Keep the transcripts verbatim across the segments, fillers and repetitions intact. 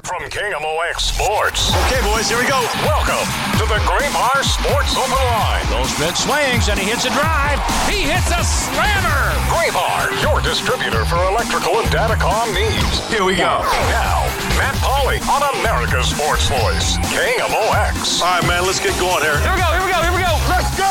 From K M O X Sports. Okay, boys, here we go. Welcome to the Graybar Sports Open Line. Goldschmidt swings and he hits a drive. He hits a slammer. Graybar, your distributor for electrical and datacom needs. Here we go. Now, Matt Pauley on America's Sports Voice, K M O X. All right, man, let's get going here. Here we go, here we go, here we go. Let's go.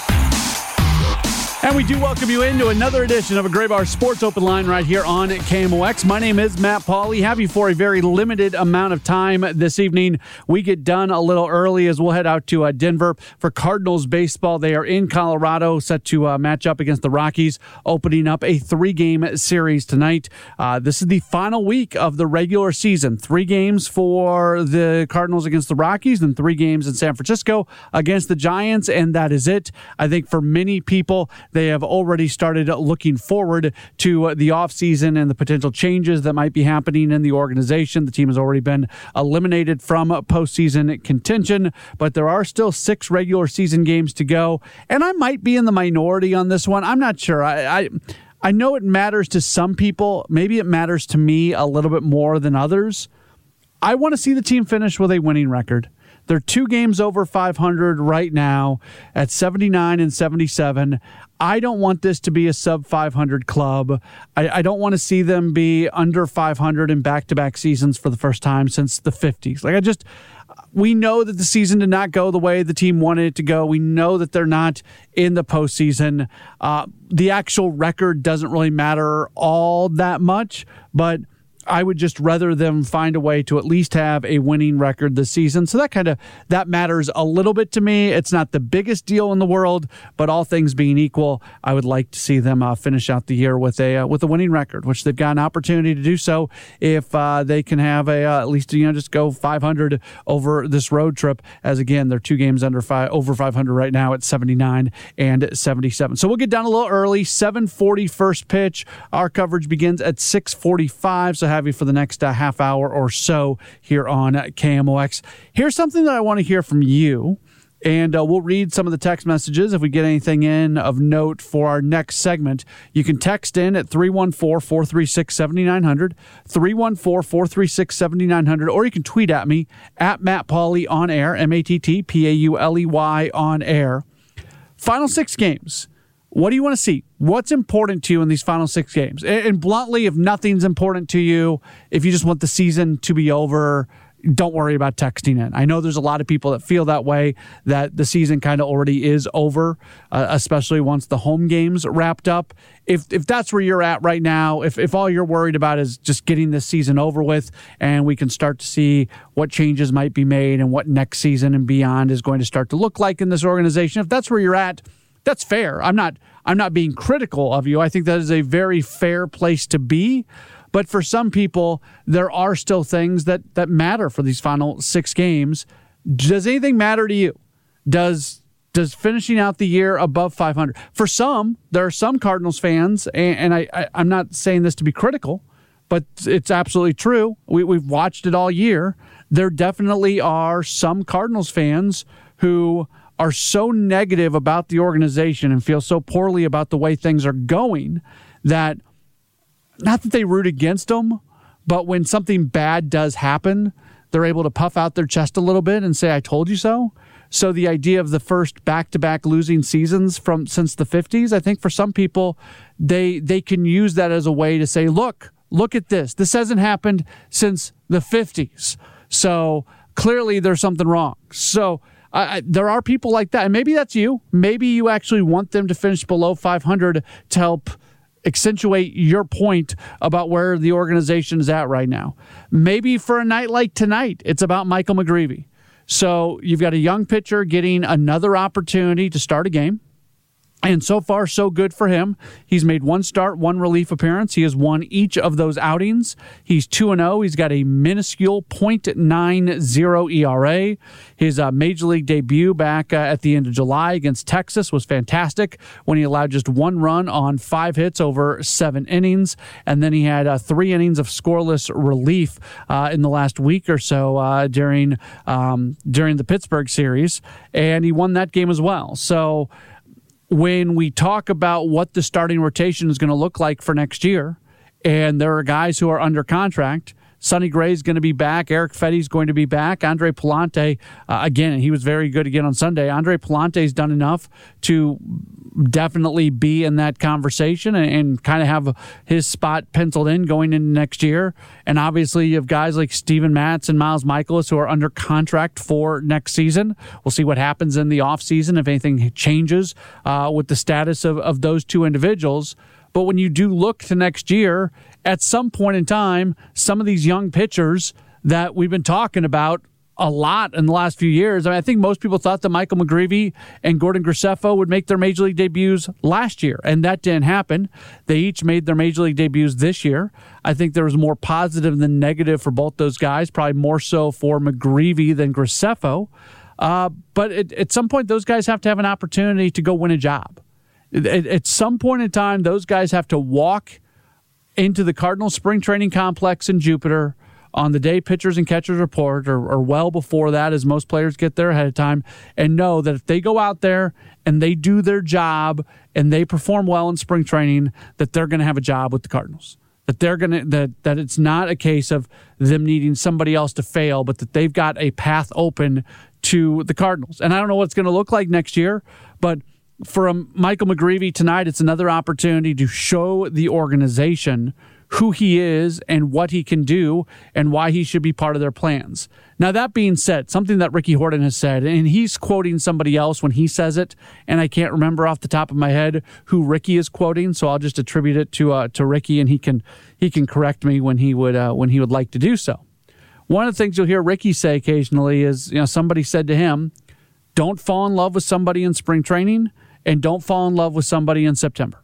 And we do welcome you into another edition of a Graybar Sports Open Line right here on K M O X. My name is Matt Pauley. Have you for a very limited amount of time this evening. We get done a little early as we'll head out to uh, Denver for Cardinals baseball. They are in Colorado, set to uh, match up against the Rockies, opening up a three-game series tonight. Uh, this is the final week of the regular season. Three games for the Cardinals against the Rockies, and three games in San Francisco against the Giants, and that is it. I think for many people, they have already started looking forward to the offseason and the potential changes that might be happening in the organization. The team has already been eliminated from postseason contention, but there are still six regular season games to go, and I might be in the minority on this one. I'm not sure. I, I I know it matters to some people. Maybe it matters to me a little bit more than others. I want to see the team finish with a winning record. They're two games over five hundred right now at seventy-nine and seventy-seven. I don't want this to be a sub five hundred club. I, I don't want to see them be under five hundred in back-to-back seasons for the first time since the fifties. Like I just, we know that the season did not go the way the team wanted it to go. We know that they're not in the postseason. Uh, the actual record doesn't really matter all that much, but I would just rather them find a way to at least have a winning record this season. So that kind of, that matters a little bit to me. It's not the biggest deal in the world, but all things being equal, I would like to see them uh, finish out the year with a uh, with a winning record, which they've got an opportunity to do so if uh, they can have a uh, at least, you know, just go five hundred over this road trip, as again, they're two games under five, over five hundred right now at seventy-nine and seventy-seven. So we'll get down a little early, seven forty first pitch. Our coverage begins at six forty-five, so have you for the next uh, half hour or so here on uh, K M O X. Here's something that I want to hear from you, and uh, we'll read some of the text messages if we get anything in of note for our next segment. You can text in at three one four, four three six, seven nine zero zero, three one four, four three six, seven nine zero zero, or you can tweet at me at Matt Pauley on air, M A T T P A U L E Y on air. Final six games. What do you want to see? What's important to you in these final six games? And bluntly, if nothing's important to you, if you just want the season to be over, don't worry about texting in. I know there's a lot of people that feel that way, that the season kind of already is over, uh, especially once the home games wrapped up. If if that's where you're at right now, if, if all you're worried about is just getting this season over with and we can start to see what changes might be made and what next season and beyond is going to start to look like in this organization, if that's where you're at, that's fair. I'm not I'm not being critical of you. I think that is a very fair place to be. But for some people, there are still things that, that matter for these final six games. Does anything matter to you? Does does finishing out the year above five hundred? For some, there are some Cardinals fans, and, and I, I, I'm not saying this to be critical, but it's absolutely true. We, we've watched it all year. There definitely are some Cardinals fans who are so negative about the organization and feel so poorly about the way things are going that, not that they root against them, but when something bad does happen, they're able to puff out their chest a little bit and say, I told you so. So the idea of the first back-to-back losing seasons from since the fifties, I think for some people, they they can use that as a way to say, look, look at this. This hasn't happened since the fifties. So clearly there's something wrong. So Uh, there are people like that, and maybe that's you. Maybe you actually want them to finish below five hundred to help accentuate your point about where the organization is at right now. Maybe for a night like tonight, it's about Michael McGreevy. So you've got a young pitcher getting another opportunity to start a game. And so far, so good for him. He's made one start, one relief appearance. He has won each of those outings. He's two and oh. He's got a minuscule point nine oh E R A. His uh, major league debut back uh, at the end of July against Texas was fantastic when he allowed just one run on five hits over seven innings. And then he had uh, three innings of scoreless relief uh, in the last week or so uh, during um, during the Pittsburgh series. And he won that game as well. So when we talk about what the starting rotation is going to look like for next year, and there are guys who are under contract, Sonny Gray's going to be back. Eric Fetty's going to be back. Andre Palante, uh, again, he was very good again on Sunday. Andre Palante's done enough to definitely be in that conversation and, and kind of have his spot penciled in going into next year. And obviously you have guys like Steven Matz and Miles Michaelis who are under contract for next season. We'll see what happens in the offseason, if anything changes uh, with the status of, of those two individuals. But when you do look to next year, at some point in time, some of these young pitchers that we've been talking about a lot in the last few years. I mean, I think most people thought that Michael McGreevy and Gordon Graceffo would make their Major League debuts last year, and that didn't happen. They each made their Major League debuts this year. I think there was more positive than negative for both those guys, probably more so for McGreevy than Graceffo. Uh, but it, at some point, those guys have to have an opportunity to go win a job. At, at some point in time, those guys have to walk into the Cardinals spring training complex in Jupiter on the day pitchers and catchers report, or, or well before that, as most players get there ahead of time, and know that if they go out there and they do their job and they perform well in spring training, that they're going to have a job with the Cardinals. That they're going to that that it's not a case of them needing somebody else to fail, but that they've got a path open to the Cardinals. And I don't know what it's going to look like next year, but for um, Michael McGreevy tonight, it's another opportunity to show the organization who he is and what he can do and why he should be part of their plans. Now, that being said, something that Ricky Horton has said, and he's quoting somebody else when he says it, and I can't remember off the top of my head who Ricky is quoting, so I'll just attribute it to uh, to Ricky, and he can he can correct me when he would uh, when he would like to do so. One of the things you'll hear Ricky say occasionally is, you know, somebody said to him, "Don't fall in love with somebody in spring training, and don't fall in love with somebody in September."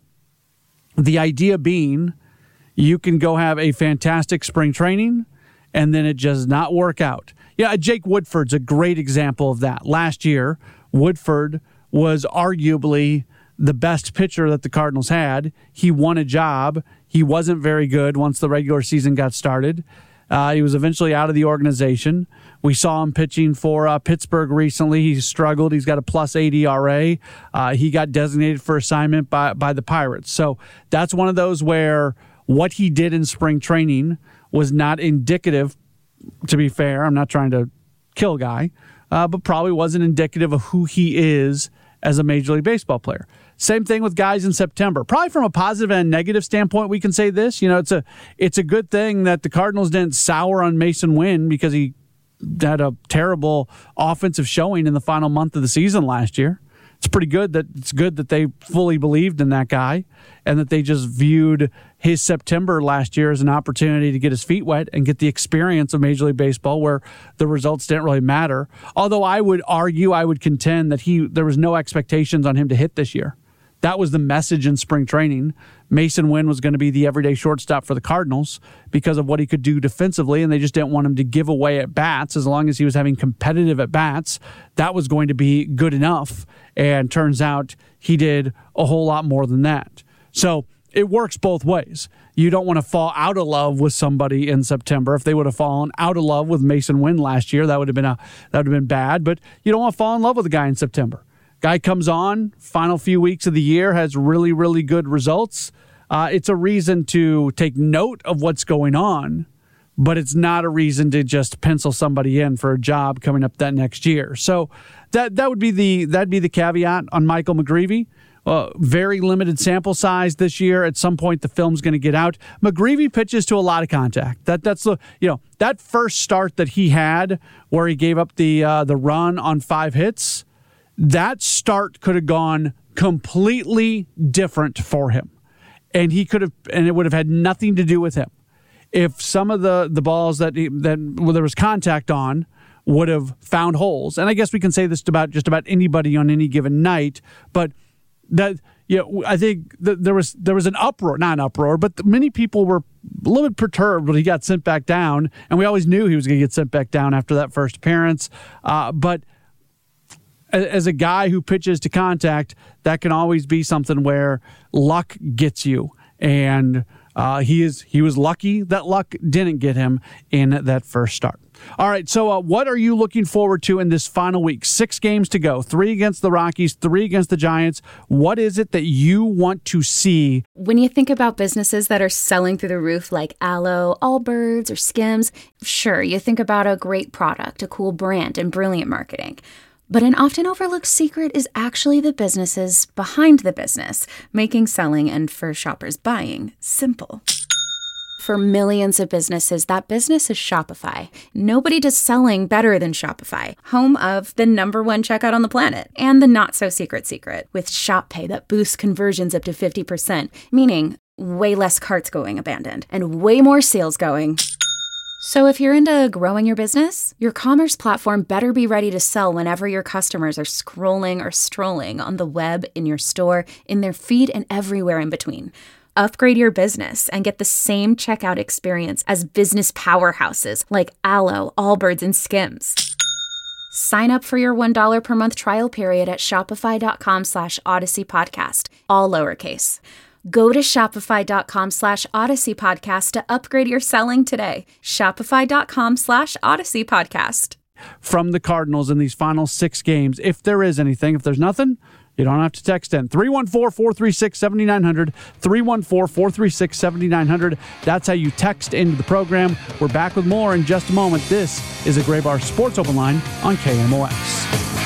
The idea being, you can go have a fantastic spring training, and then it does not work out. Yeah, Jake Woodford's a great example of that. Last year, Woodford was arguably the best pitcher that the Cardinals had. He won a job. He wasn't very good once the regular season got started. Uh, he was eventually out of the organization. We saw him pitching for uh, Pittsburgh recently. He struggled. He's got a plus eight E R A. Uh, he got designated for assignment by, by the Pirates. So that's one of those where what he did in spring training was not indicative, to be fair. I'm not trying to kill a guy, uh, but probably wasn't indicative of who he is as a Major League Baseball player. Same thing with guys in September. Probably from a positive and negative standpoint, we can say this. You know, it's a it's a good thing that the Cardinals didn't sour on Mason Wynn because he had a terrible offensive showing in the final month of the season last year. It's pretty good that it's good that they fully believed in that guy and that they just viewed his September last year as an opportunity to get his feet wet and get the experience of Major League Baseball where the results didn't really matter. Although I would argue, I would contend that he there was no expectations on him to hit this year. That was the message in spring training. Mason Wynn was going to be the everyday shortstop for the Cardinals because of what he could do defensively, and they just didn't want him to give away at bats. As long as he was having competitive at bats, that was going to be good enough. And turns out he did a whole lot more than that. So it works both ways. You don't want to fall out of love with somebody in September. If they would have fallen out of love with Mason Wynn last year, that would have been a that would have been bad. But you don't want to fall in love with a guy in September. Guy comes on, final few weeks of the year, has really, really good results. Uh, it's a reason to take note of what's going on, but it's not a reason to just pencil somebody in for a job coming up that next year. So that that would be the that'd be the caveat on Michael McGreevy. Uh, very limited sample size this year. At some point, the film's going to get out. McGreevy pitches to a lot of contact. That that's the you know that first start that he had where he gave up the uh, the run on five hits. That start could have gone completely different for him. And he could have, and it would have had nothing to do with him. If some of the, the balls that he, that well, there was contact on would have found holes, and I guess we can say this about just about anybody on any given night, but that you know, I think that there was there was an uproar, not an uproar, but many people were a little bit perturbed when he got sent back down, and we always knew he was going to get sent back down after that first appearance, uh, but as a guy who pitches to contact, that can always be something where luck gets you. And uh, he is he was lucky that luck didn't get him in that first start. All right, so uh, what are you looking forward to in this final week? Six games to go, three against the Rockies, three against the Giants. What is it that you want to see? When you think about businesses that are selling through the roof like Aloe, Allbirds, or Skims, sure, you think about a great product, a cool brand, and brilliant marketing. But an often overlooked secret is actually the businesses behind the business, making selling and for shoppers buying simple. For millions of businesses, that business is Shopify. Nobody does selling better than Shopify, home of the number one checkout on the planet, and the not-so-secret secret, with Shop Pay that boosts conversions up to fifty percent, meaning way less carts going abandoned, and way more sales going. So if you're into growing your business, your commerce platform better be ready to sell whenever your customers are scrolling or strolling on the web, in your store, in their feed, and everywhere in between. Upgrade your business and get the same checkout experience as business powerhouses like Aloe, Allbirds, and Skims. Sign up for your one dollar per month trial period at shopify.com slash Odyssey Podcast, all lowercase. Go to shopify.com slash Odyssey Podcast to upgrade your selling today. Shopify.com slash Odyssey Podcast. From the Cardinals in these final six games, if there is anything, if there's nothing, you don't have to text in. three one four, four three six, seven nine zero zero. three one four, four three six, seven nine zero zero. That's how you text into the program. We're back with more in just a moment. This is a Gray Bar Sports Open Line on K M O X.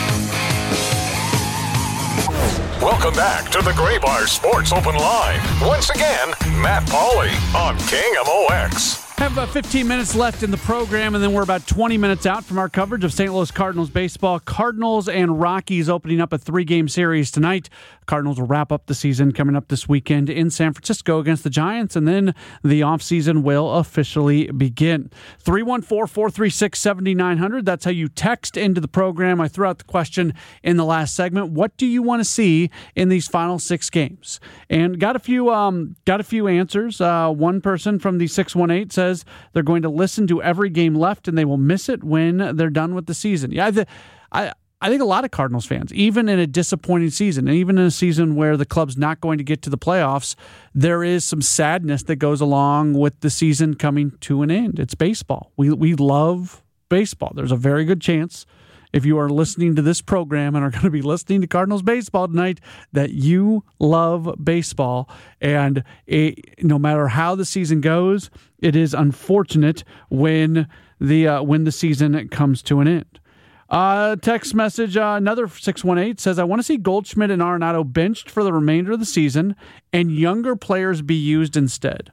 Welcome back to the Gray Bar Sports Open Line. Once again, Matt Pauley on K M O X. Have about fifteen minutes left in the program, and then we're about twenty minutes out from our coverage of Saint Louis Cardinals baseball. Cardinals and Rockies opening up a three-game series tonight. Cardinals will wrap up the season coming up this weekend in San Francisco against the Giants, and then the offseason will officially begin. three one four, four three six, seven nine zero zero. That's how you text into the program. I threw out the question in the last segment. What do you want to see in these final six games? And got a few um, got a few answers. Uh, one person from the six one eight says they're going to listen to every game left and they will miss it when they're done with the season. Yeah, I, I I think a lot of Cardinals fans, even in a disappointing season, and even in a season where the club's not going to get to the playoffs, there is some sadness that goes along with the season coming to an end. It's baseball. We we love baseball. There's a very good chance, if you are listening to this program and are going to be listening to Cardinals baseball tonight, that you love baseball. And it, no matter how the season goes, it is unfortunate when the uh, when the season comes to an end. Uh, text message, uh, another six one eight says, I want to see Goldschmidt and Arenado benched for the remainder of the season and younger players be used instead.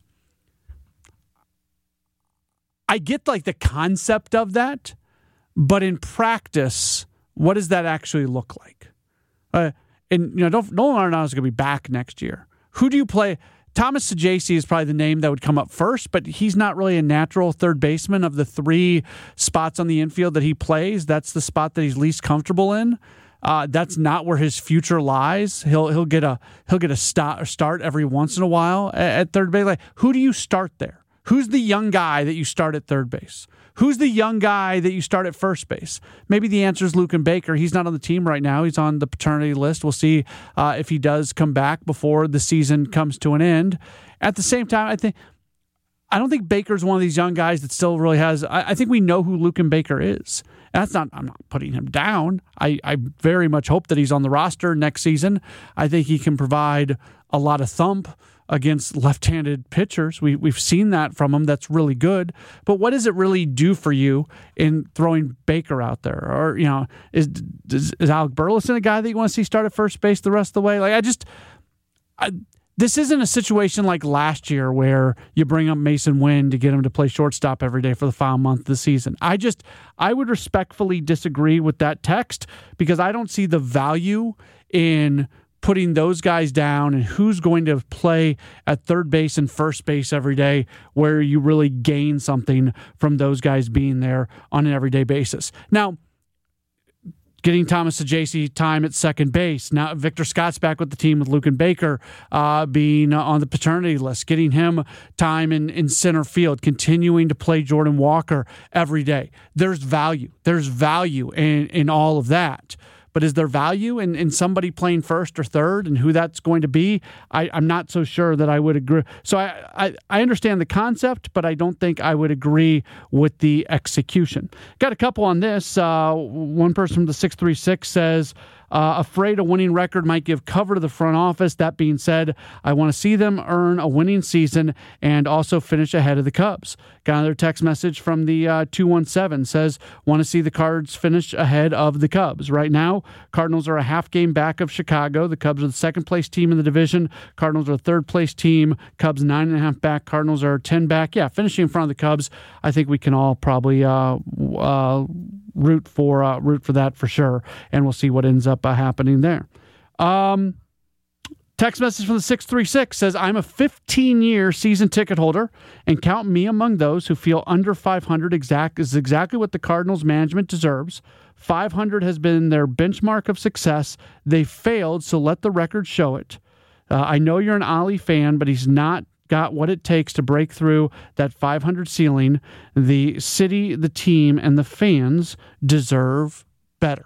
I get like the concept of that, but in practice, what does that actually look like? Uh, and you know, don't, Nolan Arenado is going to be back next year. Who do you play? Thomas Saggese is probably the name that would come up first, but he's not really a natural third baseman. Of the three spots on the infield that he plays, that's the spot that he's least comfortable in. Uh, that's not where his future lies. He'll he'll get a he'll get a start, start every once in a while at, at third base. Like, who do you start there? Who's the young guy that you start at third base? Who's the young guy that you start at first base? Maybe the answer is Luken Baker. He's not on the team right now. He's on the paternity list. We'll see uh, if he does come back before the season comes to an end. At the same time, I think I don't think Baker's one of these young guys that still really has. I, I think we know who Luken Baker is. That's not. I'm not putting him down. I, I very much hope that he's on the roster next season. I think he can provide a lot of thump against left-handed pitchers. We, we've seen that from him. That's really good. But what does it really do for you in throwing Baker out there? Or, you know, is is, is Alec Burleson a guy that you want to see start at first base the rest of the way? Like, I just, I, this isn't a situation like last year where you bring up Mason Wynn to get him to play shortstop every day for the final month of the season. I just, I would respectfully disagree with that text because I don't see the value in putting those guys down and who's going to play at third base and first base every day where you really gain something from those guys being there on an everyday basis. Now, getting Thomas Saggese time at second base. Now Victor Scott's back with the team with Luken Baker uh, being on the paternity list, getting him time in, in center field, continuing to play Jordan Walker every day. There's value. There's value in, in all of that. But is there value in, in somebody playing first or third and who that's going to be? I, I'm not so sure that I would agree. So I, I, I understand the concept, but I don't think I would agree with the execution. Got a couple on this. Uh, one person from the six three six says, Uh, afraid a winning record might give cover to the front office. That being said, I want to see them earn a winning season and also finish ahead of the Cubs. Got another text message from the uh, two one seven says, want to see the Cards finish ahead of the Cubs. Right now, Cardinals are a half game back of Chicago. The Cubs are the second place team in the division. Cardinals are the third place team. Cubs nine and a half back. Cardinals are ten back. Yeah, finishing in front of the Cubs. I think we can all probably uh, uh, root for uh, root for that for sure, and we'll see what ends up uh, happening there. Um, text message from the six three six says, I'm a fifteen-year season ticket holder, and count me among those who feel under five hundred exact is exactly what the Cardinals management deserves. five hundred has been their benchmark of success. They failed, so let the record show it. Uh, I know you're an Ollie fan, but he's not got what it takes to break through that five hundred ceiling. The city, the team, and the fans deserve better.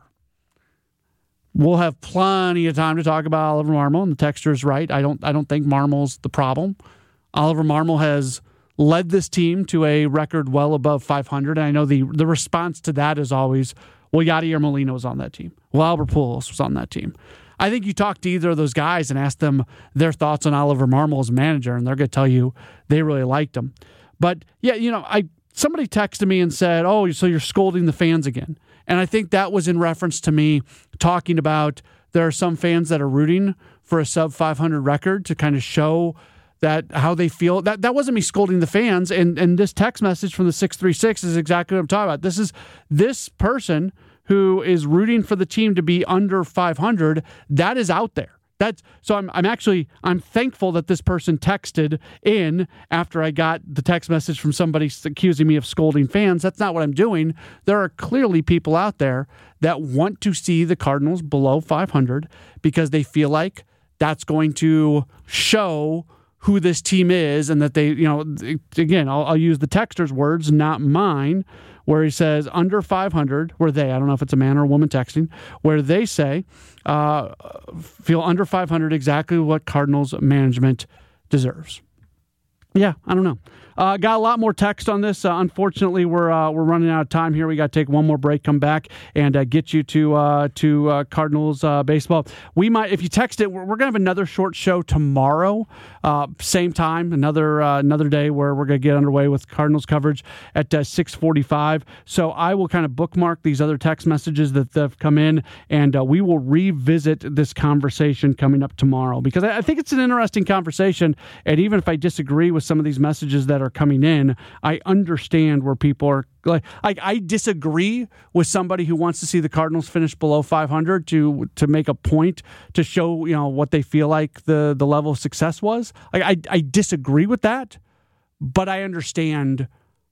We'll have plenty of time to talk about Oliver Marmol, and the texter is right. I don't I don't think Marmol's the problem. Oliver Marmol has led this team to a record well above five hundred, and I know the, the response to that is always, well, Yadier Molina was on that team. Well, Albert Pujols was on that team. I think you talk to either of those guys and ask them their thoughts on Oliver Marmol as manager, and they're going to tell you they really liked him. But, yeah, you know, I somebody texted me and said, oh, so you're scolding the fans again. And I think that was in reference to me talking about there are some fans that are rooting for a sub five hundred record to kind of show that how they feel. That that wasn't me scolding the fans. And, and this text message from the six three six is exactly what I'm talking about. This is this person who is rooting for the team to be under five hundred, that is out there. That's so I'm I'm actually I'm thankful that this person texted in after I got the text message from somebody accusing me of scolding fans. That's not what I'm doing. There are clearly people out there that want to see the Cardinals below five hundred because they feel like that's going to show who this team is, and that they, you know, again, I'll, I'll use the texter's words, not mine, where he says under five hundred, where they, I don't know if it's a man or a woman texting, where they say, uh, feel under five hundred exactly what Cardinals management deserves. Yeah, I don't know. Uh, got a lot more text on this. Uh, unfortunately, we're uh, we're running out of time here. We got to take one more break, come back, and uh, get you to uh, to uh, Cardinals uh, baseball. We might, if you text it, we're, we're gonna have another short show tomorrow, uh, same time, another uh, another day where we're gonna get underway with Cardinals coverage at uh, six forty-five. So I will kind of bookmark these other text messages that have come in, and uh, we will revisit this conversation coming up tomorrow because I, I think it's an interesting conversation. And even if I disagree with some of these messages that are coming in, I understand where people are like, like I disagree with somebody who wants to see the Cardinals finish below five hundred to to make a point to show, you know, what they feel like the the level of success was. Like I I disagree with that, but I understand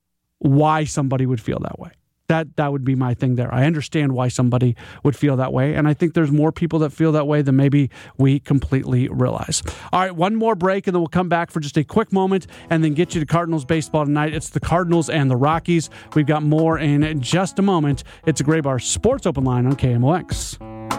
why somebody would feel that way. That that would be my thing there. I understand why somebody would feel that way, and I think there's more people that feel that way than maybe we completely realize. All right, one more break, and then we'll come back for just a quick moment and then get you to Cardinals baseball tonight. It's the Cardinals and the Rockies. We've got more in just a moment. It's a Graybar Sports Open Line on K M O X.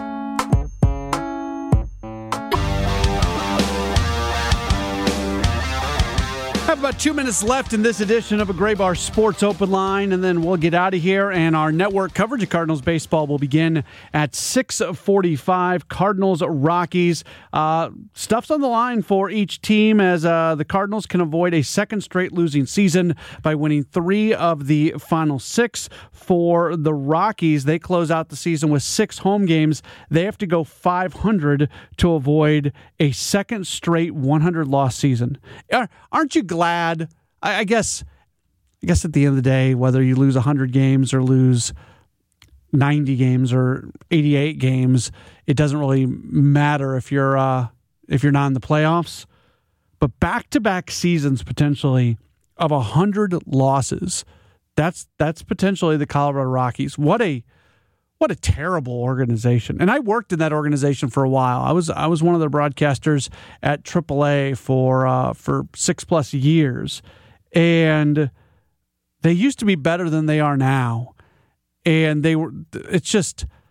Have about two minutes left in this edition of a Graybar Sports Open Line, and then we'll get out of here, and our network coverage of Cardinals baseball will begin at six forty-five. Cardinals, Rockies. Uh, stuff's on the line for each team as uh, the Cardinals can avoid a second straight losing season by winning three of the final six. For the Rockies, they close out the season with six home games. They have to go five hundred to avoid a second straight one hundred loss season. Aren't you glad? Glad, I, I guess. I guess at the end of the day, whether you lose one hundred games or lose ninety games or eighty-eight games, it doesn't really matter if you're uh, if you're not in the playoffs. But back-to-back seasons potentially of one hundred losses, that's that's potentially the Colorado Rockies. What a what a terrible organization. And I worked in that organization for a while. I was I was one of the broadcasters at triple A for uh, for six plus years, and they used to be better than they are now. And they were. It's just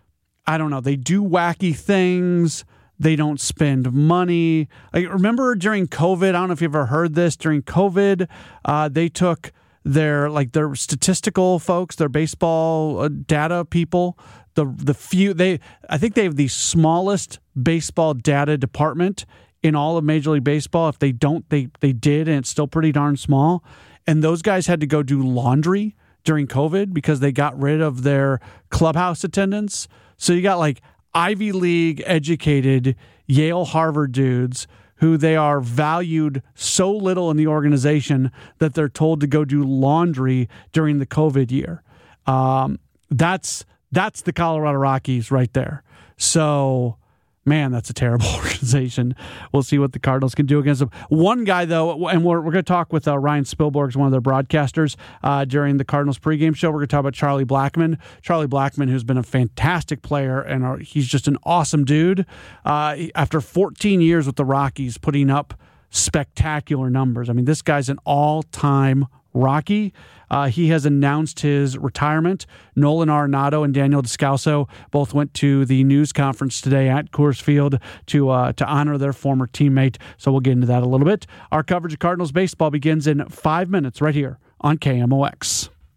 I don't know, they do wacky things. They don't spend money. Like, remember during COVID, I don't know if you've ever heard this, during COVID, uh, they took their like their statistical folks, their baseball uh, data people, the the few they I think they have the smallest baseball data department in all of Major League Baseball. If they don't, they they did, and it's still pretty darn small. And those guys had to go do laundry during COVID because they got rid of their clubhouse attendance. So you got like Ivy League educated Yale, Harvard dudes who they are valued so little in the organization that they're told to go do laundry during the COVID year. Um, that's that's the Colorado Rockies right there. So, man, that's a terrible organization. We'll see what the Cardinals can do against them. One guy, though, and we're, we're going to talk with uh, Ryan Spilborghs, one of their broadcasters, uh, during the Cardinals pregame show. We're going to talk about Charlie Blackmon. Charlie Blackmon, who's been a fantastic player, and uh, he's just an awesome dude. Uh, after fourteen years with the Rockies, putting up spectacular numbers. I mean, this guy's an all-time Rocky. Uh, he has announced his retirement. Nolan Arenado and Daniel Descalso both went to the news conference today at Coors Field to uh, to honor their former teammate. So we'll get into that a little bit. Our coverage of Cardinals baseball begins in five minutes right here on K M O X.